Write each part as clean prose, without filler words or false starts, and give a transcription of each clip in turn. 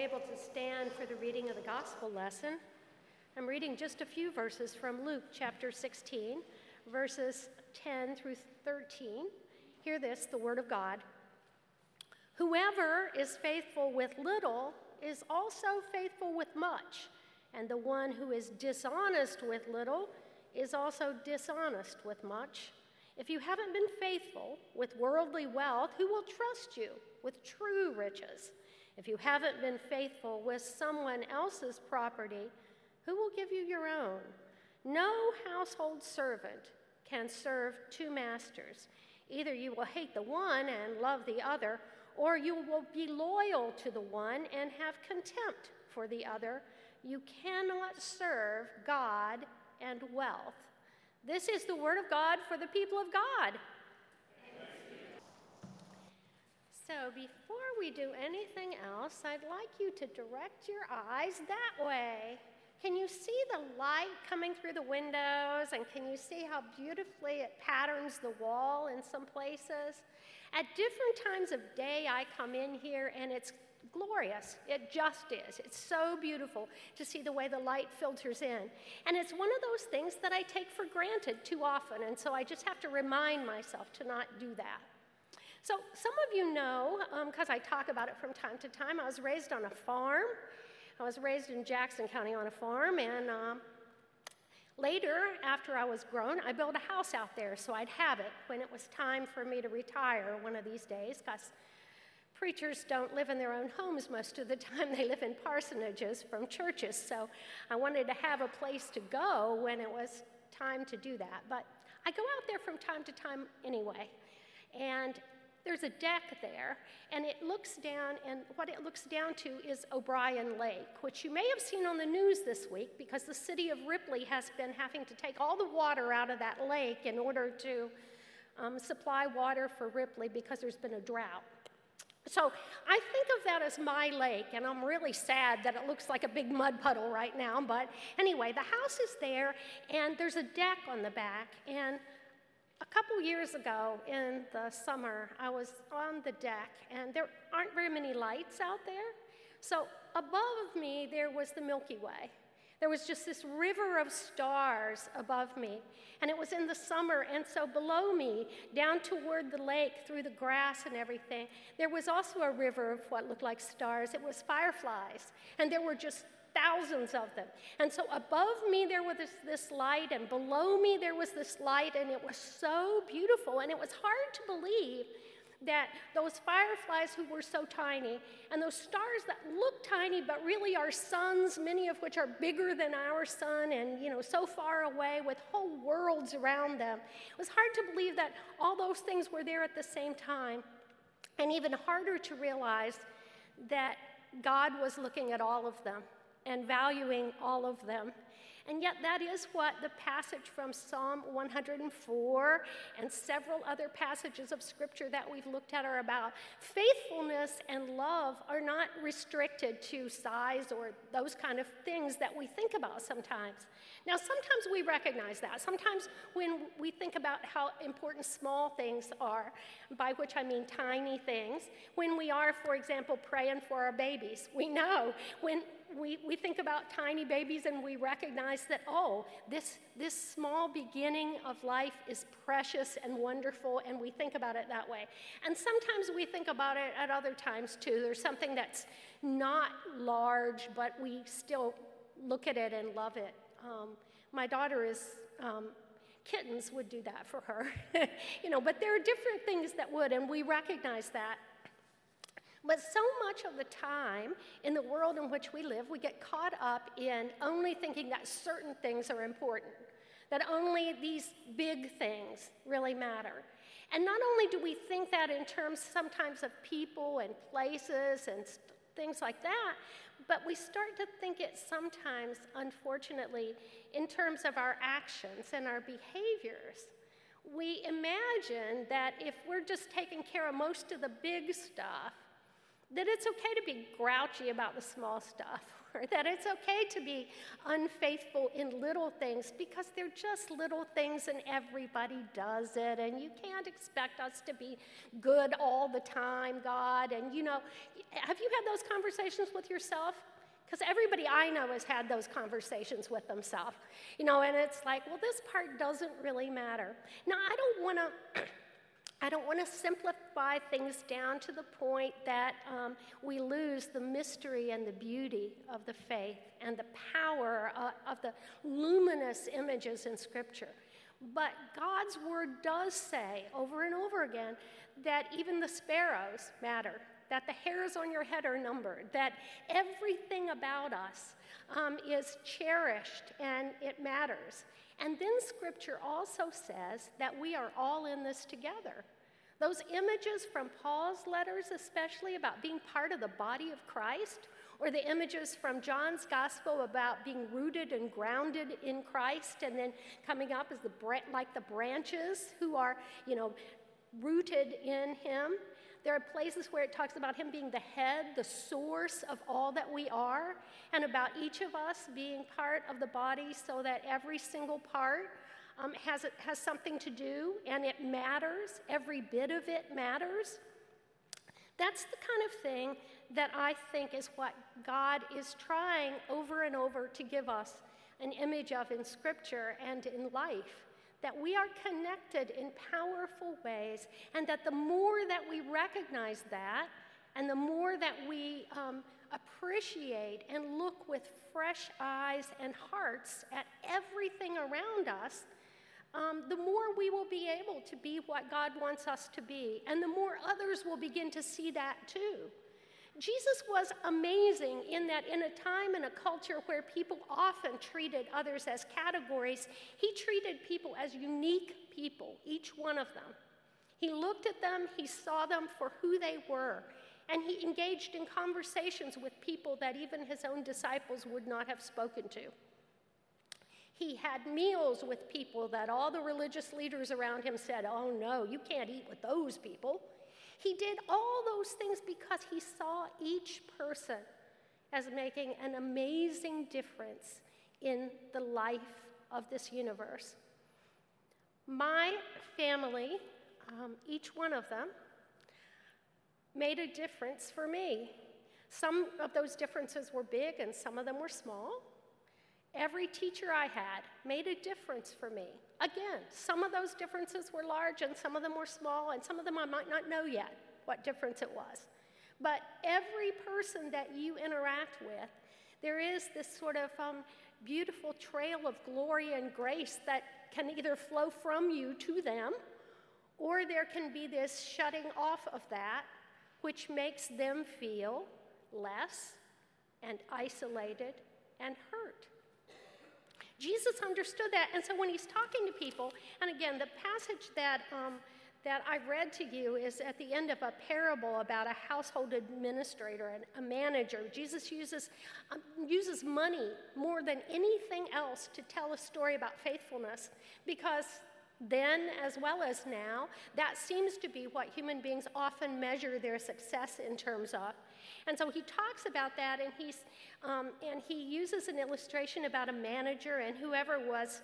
able to stand for the reading of the gospel lesson. I'm reading just a few verses from Luke chapter 16, verses 10 through 13. Hear this, the word of God. Whoever is faithful with little is also faithful with much, and the one who is dishonest with little is also dishonest with much. If you haven't been faithful with worldly wealth, who will trust you with true riches? If you haven't been faithful with someone else's property, who will give you your own? No household servant can serve two masters. Either you will hate the one and love the other, or you will be loyal to the one and have contempt for the other. You cannot serve God and wealth. This is the word of God for the people of God. So before we do anything else, I'd like you to direct your eyes that way. Can you see the light coming through the windows, and can you see how beautifully it patterns the wall in some places? At different times of day, I come in here and it's glorious. It just is. It's so beautiful to see the way the light filters in. And it's one of those things that I take for granted too often, and so I just have to remind myself to not do that. So some of you know, because I talk about it from time to time, I was raised on a farm. I was raised in Jackson County on a farm, and later, after I was grown, I built a house out there so I'd have it when it was time for me to retire one of these days, because preachers don't live in their own homes most of the time. They live in parsonages from churches, so I wanted to have a place to go when it was time to do that. But I go out there from time to time anyway, and there's a deck there, and it looks down, and what it looks down to is O'Brien Lake, which you may have seen on the news this week because the city of Ripley has been having to take all the water out of that lake in order to supply water for Ripley because there's been a drought. So I think of that as my lake, and I'm really sad that it looks like a big mud puddle right now, but anyway, the house is there, and there's a deck on the back, and a couple years ago in the summer, I was on the deck, and there aren't very many lights out there. So above me, there was the Milky Way. There was just this river of stars above me, and it was in the summer, and so below me, down toward the lake, through the grass and everything, there was also a river of what looked like stars. It was fireflies, and there were just thousands of them. And so above me there was this light, and below me there was this light, and it was so beautiful. And it was hard to believe that those fireflies who were so tiny, and those stars that look tiny but really are suns, many of which are bigger than our sun and, so far away with whole worlds around them. It was hard to believe that all those things were there at the same time, and even harder to realize that God was looking at all of them and valuing all of them. And yet that is what the passage from Psalm 104 and several other passages of Scripture that we've looked at are about. Faithfulness and love are not restricted to size or those kind of things that we think about sometimes. Now, sometimes we recognize that. Sometimes when we think about how important small things are, by which I mean tiny things, when we are, for example, praying for our babies, we know when we think about tiny babies and we recognize that, this small beginning of life is precious and wonderful, and we think about it that way. And sometimes we think about it at other times too. There's something that's not large, but we still look at it and love it. My daughter is, kittens would do that for her, but there are different things that would, and we recognize that. But so much of the time in the world in which we live, we get caught up in only thinking that certain things are important, that only these big things really matter. And not only do we think that in terms sometimes of people and places and things like that, but we start to think it sometimes, unfortunately, in terms of our actions and our behaviors. We imagine that if we're just taking care of most of the big stuff, that it's okay to be grouchy about the small stuff, or that it's okay to be unfaithful in little things because they're just little things and everybody does it, and you can't expect us to be good all the time, God. And you know, have you had those conversations with yourself? Because everybody I know has had those conversations with themselves, you know, and it's like, well, this part doesn't really matter. Now, I don't want to simplify things down to the point that we lose the mystery and the beauty of the faith and the power of the luminous images in Scripture. But God's Word does say over and over again that even the sparrows matter, that the hairs on your head are numbered, that everything about us is cherished and it matters. And then Scripture also says that we are all in this together. Those images from Paul's letters, especially about being part of the body of Christ, or the images from John's gospel about being rooted and grounded in Christ, and then coming up as like the branches who are, you know, rooted in him. There are places where it talks about him being the head, the source of all that we are, and about each of us being part of the body so that every single part has something to do, and it matters. Every bit of it matters. That's the kind of thing that I think is what God is trying over and over to give us an image of in Scripture and in life. That we are connected in powerful ways, and that the more that we recognize that, and the more that we appreciate and look with fresh eyes and hearts at everything around us, the more we will be able to be what God wants us to be, and the more others will begin to see that too. Jesus was amazing in that in a time and a culture where people often treated others as categories, he treated people as unique people, each one of them. He looked at them, he saw them for who they were, and he engaged in conversations with people that even his own disciples would not have spoken to. He had meals with people that all the religious leaders around him said, oh no, you can't eat with those people. He did all those things because he saw each person as making an amazing difference in the life of this universe. My family, each one of them, made a difference for me. Some of those differences were big and some of them were small. Every teacher I had made a difference for me. Again, some of those differences were large and some of them were small, and some of them I might not know yet what difference it was. But every person that you interact with, there is this sort of beautiful trail of glory and grace that can either flow from you to them, or there can be this shutting off of that, which makes them feel less and isolated and hurt. Jesus understood that, and so when he's talking to people, and again, the passage that I read to you is at the end of a parable about a household administrator and a manager. Jesus uses money more than anything else to tell a story about faithfulness, because then, as well as now, that seems to be what human beings often measure their success in terms of. And so he talks about that, and he uses an illustration about a manager and whoever was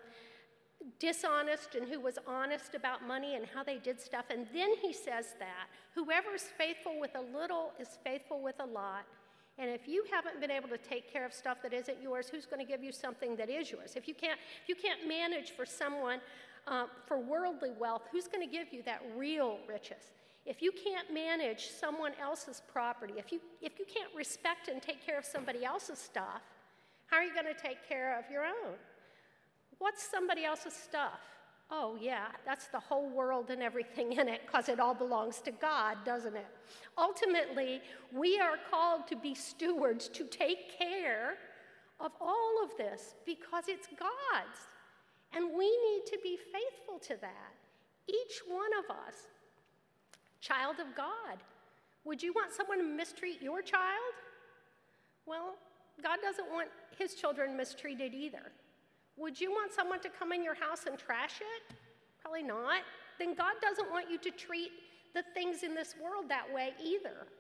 dishonest and who was honest about money and how they did stuff. And then he says that whoever's faithful with a little is faithful with a lot. And if you haven't been able to take care of stuff that isn't yours, who's going to give you something that is yours? If you can't manage for someone for worldly wealth, who's going to give you that real riches? If you can't manage someone else's property, if you can't respect and take care of somebody else's stuff, how are you going to take care of your own? What's somebody else's stuff? Oh yeah, that's the whole world and everything in it, because it all belongs to God, doesn't it? Ultimately, we are called to be stewards, to take care of all of this, because it's God's. And we need to be faithful to that. Each one of us. Child of God. Would you want someone to mistreat your child? Well, God doesn't want his children mistreated either. Would you want someone to come in your house and trash it? Probably not. Then God doesn't want you to treat the things in this world that way either.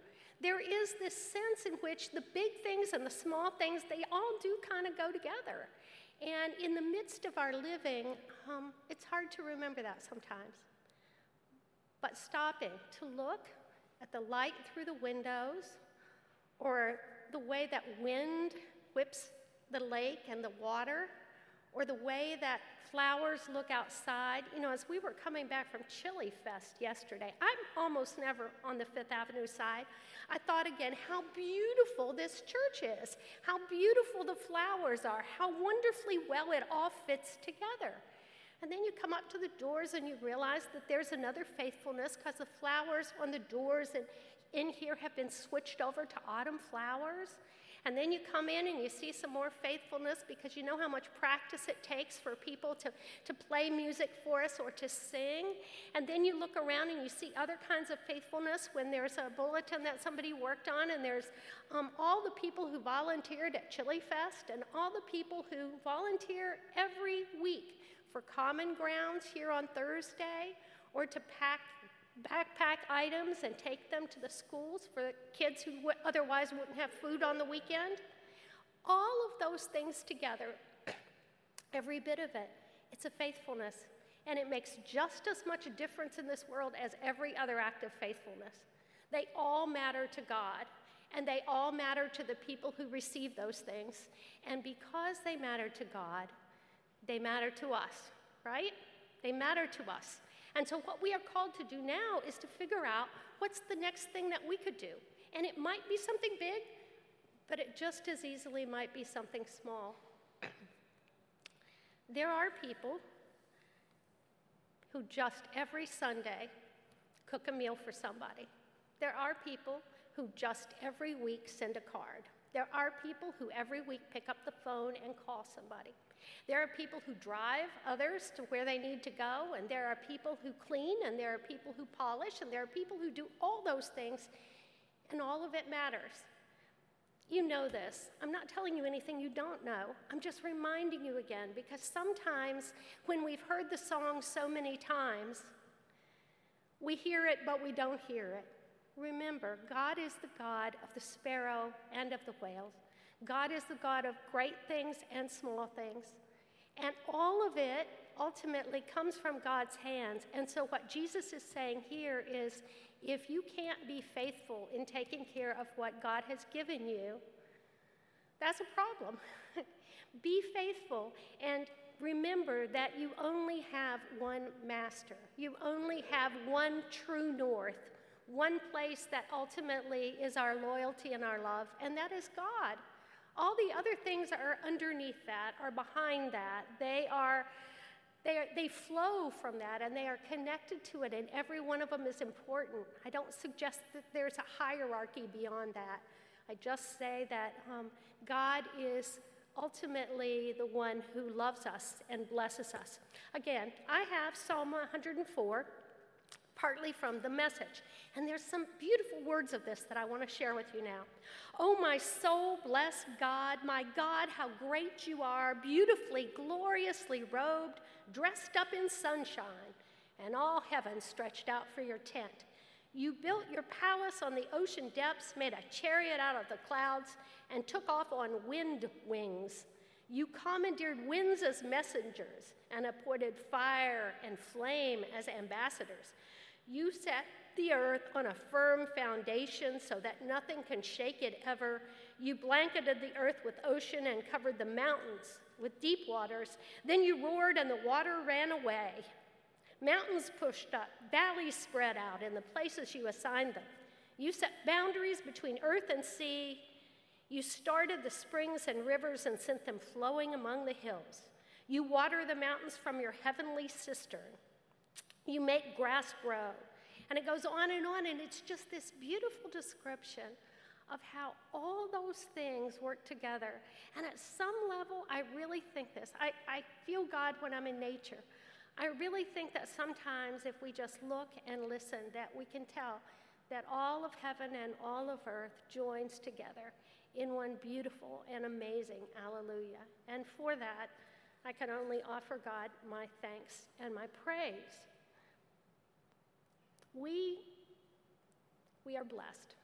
there is this sense in which the big things and the small things, they all do kind of go together. And in the midst of our living, it's hard to remember that sometimes. But stopping to look at the light through the windows, or the way that wind whips the lake and the water, or the way that flowers look outside. You know, as we were coming back from Chili Fest yesterday, I'm almost never on the Fifth Avenue side. I thought again how beautiful this church is, how beautiful the flowers are, how wonderfully well it all fits together. And then you come up to the doors and you realize that there's another faithfulness because the flowers on the doors and in here have been switched over to autumn flowers. And then you come in and you see some more faithfulness because you know how much practice it takes for people to play music for us or to sing. And then you look around and you see other kinds of faithfulness when there's a bulletin that somebody worked on, and there's all the people who volunteered at Chili Fest and all the people who volunteer every week for Common Grounds here on Thursday, or to backpack items and take them to the schools for kids who otherwise wouldn't have food on the weekend. All of those things together, every bit of it, it's a faithfulness. And it makes just as much a difference in this world as every other act of faithfulness. They all matter to God, and they all matter to the people who receive those things. And because they matter to God, they matter to us, right? They matter to us. And so what we are called to do now is to figure out what's the next thing that we could do. And it might be something big, but it just as easily might be something small. There are people who just every Sunday cook a meal for somebody. There are people who just every week send a card. There are people who every week pick up the phone and call somebody. There are people who drive others to where they need to go, and there are people who clean, and there are people who polish, and there are people who do all those things, and all of it matters. You know this. I'm not telling you anything you don't know. I'm just reminding you again, because sometimes when we've heard the song so many times, we hear it, but we don't hear it. Remember, God is the God of the sparrow and of the whale. God is the God of great things and small things. And all of it ultimately comes from God's hands. And so what Jesus is saying here is, if you can't be faithful in taking care of what God has given you, that's a problem. Be faithful and remember that you only have one master. You only have one true north, one place that ultimately is our loyalty and our love, and that is God. All the other things are underneath that, are behind that. They flow from that, and they are connected to it, and every one of them is important. I don't suggest that there's a hierarchy beyond that. I just say that God is ultimately the one who loves us and blesses us. Again, I have Psalm 104, partly from the Message. And there's some beautiful words of this that I want to share with you now. Oh, my soul, bless God. My God, how great you are, beautifully, gloriously robed, dressed up in sunshine, and all heaven stretched out for your tent. You built your palace on the ocean depths, made a chariot out of the clouds, and took off on wind wings. You commandeered winds as messengers and appointed fire and flame as ambassadors. You set the earth on a firm foundation so that nothing can shake it ever. You blanketed the earth with ocean and covered the mountains with deep waters. Then you roared and the water ran away. Mountains pushed up, valleys spread out in the places you assigned them. You set boundaries between earth and sea. You started the springs and rivers and sent them flowing among the hills. You water the mountains from your heavenly cistern. You make grass grow. And it goes on, and it's just this beautiful description of how all those things work together. And at some level, I really think this. I feel God when I'm in nature. I really think that sometimes if we just look and listen, that we can tell that all of heaven and all of earth joins together in one beautiful and amazing alleluia. And for that, I can only offer God my thanks and my praise. We are blessed.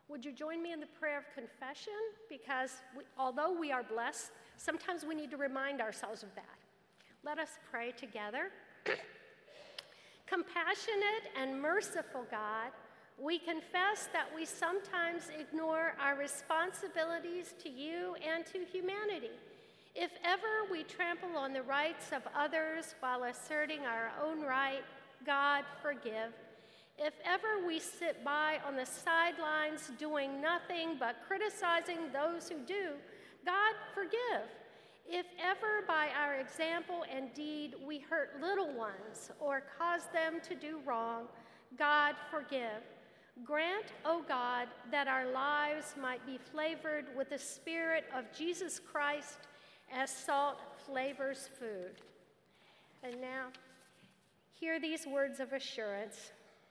Would you join me in the prayer of confession? Because although we are blessed, sometimes we need to remind ourselves of that. Let us pray together. Compassionate and merciful God, we confess that we sometimes ignore our responsibilities to you and to humanity. If ever we trample on the rights of others while asserting our own right, God, forgive. If ever we sit by on the sidelines doing nothing but criticizing those who do, God, forgive. If ever by our example and deed we hurt little ones or cause them to do wrong, God, forgive. Grant, O God, that our lives might be flavored with the Spirit of Jesus Christ as salt flavors food. And now, hear these words of assurance.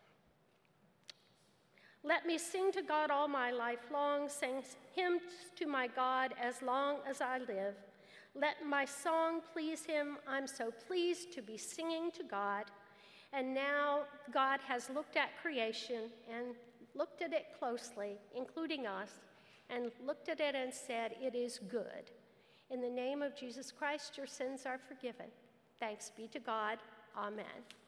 Let me sing to God all my life long, sing hymns to my God as long as I live. Let my song please him. I'm so pleased to be singing to God. And now God has looked at creation and looked at it closely, including us, and looked at it and said, it is good. In the name of Jesus Christ, your sins are forgiven. Thanks be to God. Amen.